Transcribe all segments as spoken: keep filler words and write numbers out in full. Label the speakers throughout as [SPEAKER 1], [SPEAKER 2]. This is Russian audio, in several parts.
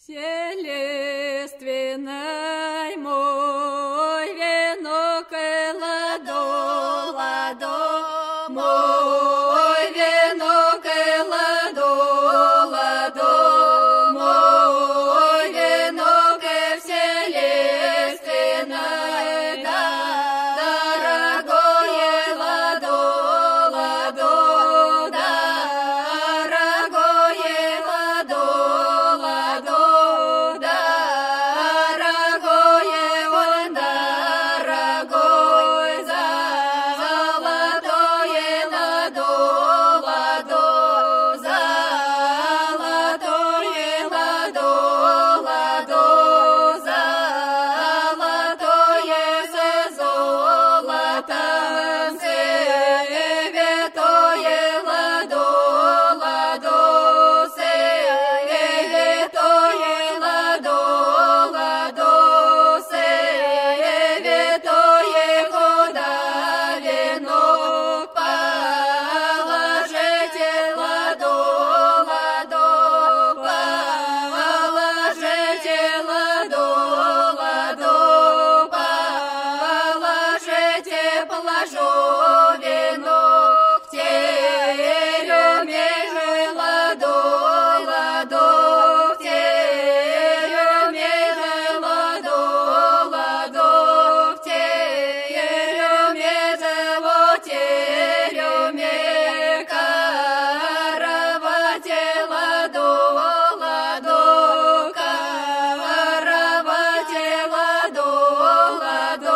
[SPEAKER 1] Селественной мой венок и ладо, ладо, мой венок и ладо, ладо, мой венок и вселенной, да, дорогое ладо, ладо, дорогое ладо, ладо. Положу венок в тереме же ладо, ладо, в тереме же ладо, ладо, в тереме же во тереме каравате ладо, ладо, каравате ладо, ладо.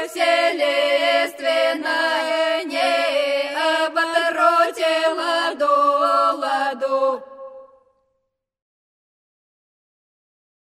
[SPEAKER 1] Селественное небо, роте ладо.